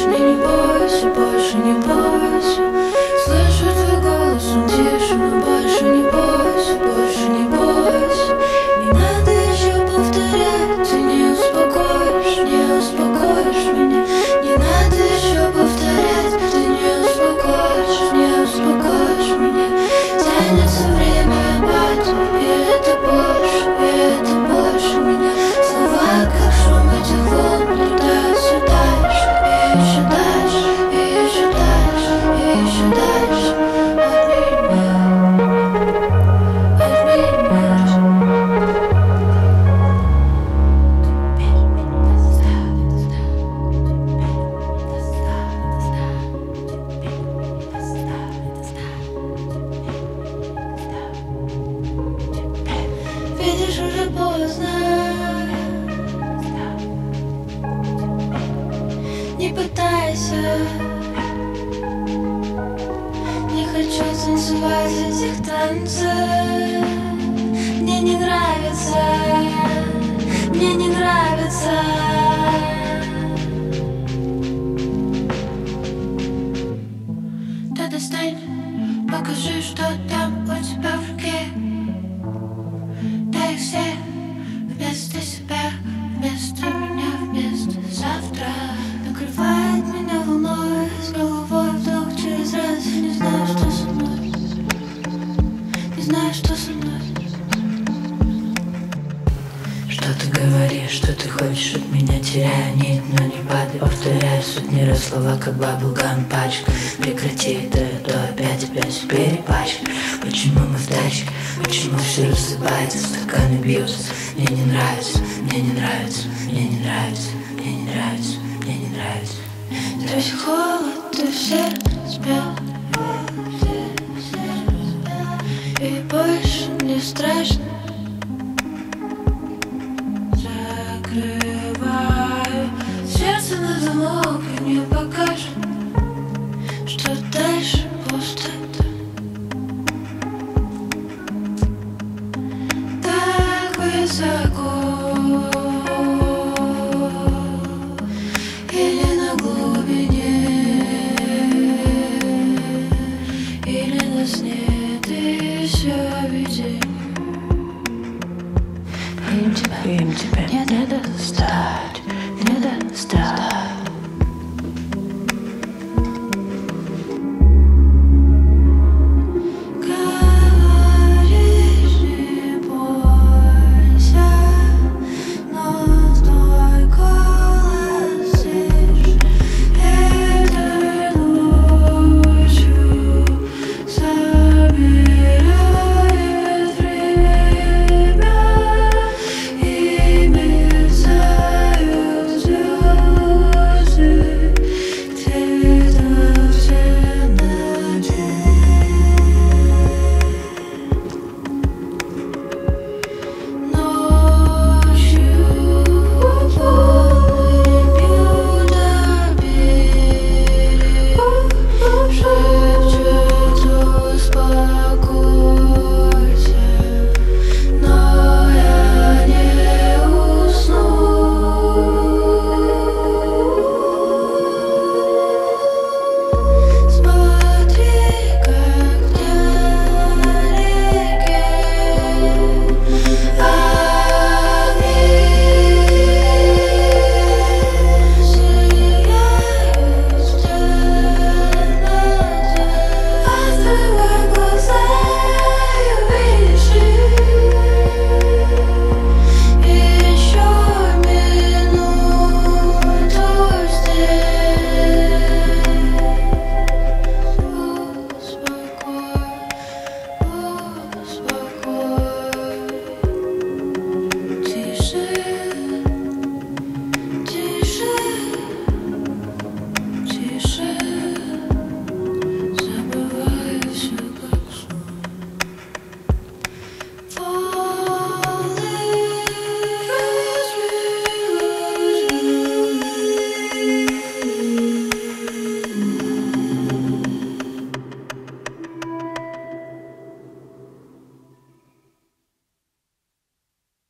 мне не бойся, больше не бойся. Слышу твой голос, он тише, но больше не бойся, больше не бойся. Не надо еще повторять, ты не успокоишь меня. Не надо еще повторять, ты не успокоишь меня. Тянется время опять, и это больше меня. Слова, как шум этих волн, летаются дальше, и еще дальше, и еще дальше, и еще дальше от меня. Видишь, уже поздно. Не пытайся. Не хочу танцевать этих танцев. Мне не нравится. Мне не нравится. Да достань, покажи, что там у тебя в руке. Дай все вместо себя, вместо меня, вместо завтра. Накрывает меня волной, с головой вдох через раз. Я не знаю, что со мной. Не знаю, что со мной. Что ты говоришь, что ты хочешь от меня? Теряю нить, но не падай. Повторяю сотни раз слова, как баблгам пачка. Прекрати это опять перепачка. Почему мы в тачке? Почему все рассыпается, стаканы бьются? Мне не нравится, мне не нравится, мне не нравится, мне не нравится, мне не нравится. Здесь холод, и все спят. И больше не страшно.